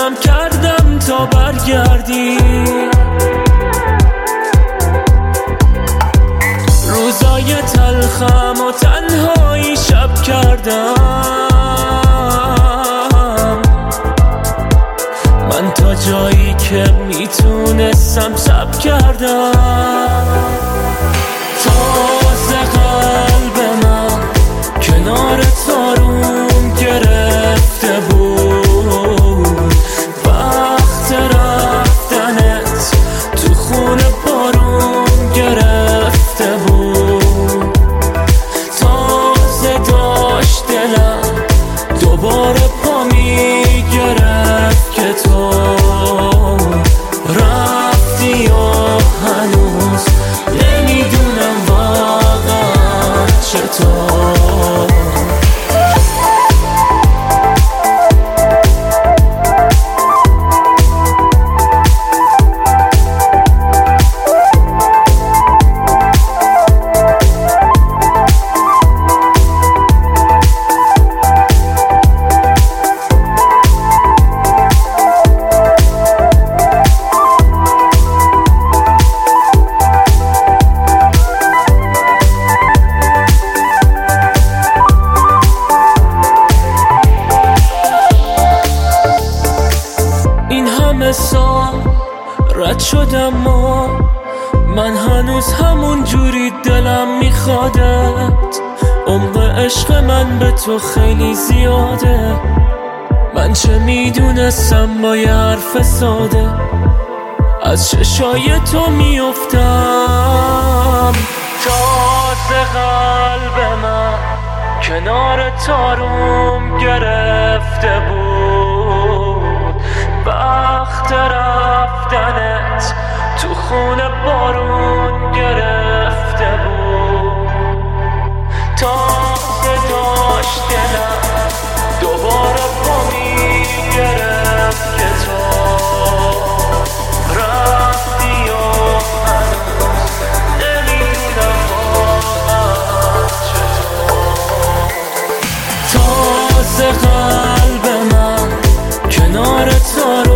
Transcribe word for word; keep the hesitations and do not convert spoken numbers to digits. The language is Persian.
تلاشم کردم تا برگردی، روزای تلخم و تنهایی شب کردم من، تا جایی که میتونستم صبر کردم. تازه قلب من کنار تاروم گرفته بود، وقت رفتنت تو خونه بارون گرفته بود. تازه داشت دلم دوباره پا میگرفت که تو رفتی و هنوز نمیدونم واقعا چطور. سال رد شدم و من هنوز همون جوری دلم میخوادت. عمق عشق من به تو خیلی زیاده، من چه میدونستم با یه حرف ساده از چشای تو میافتم. تازه قلب من کنار تاروم گرفته بود، وقت رفتنت تو خونه بارون گرفته بود. تازه داشت دلم دوباره پا میگرفت که تو رفتی و هنوز نمیدونم واقعا چطور. تازه قلب من کنار تو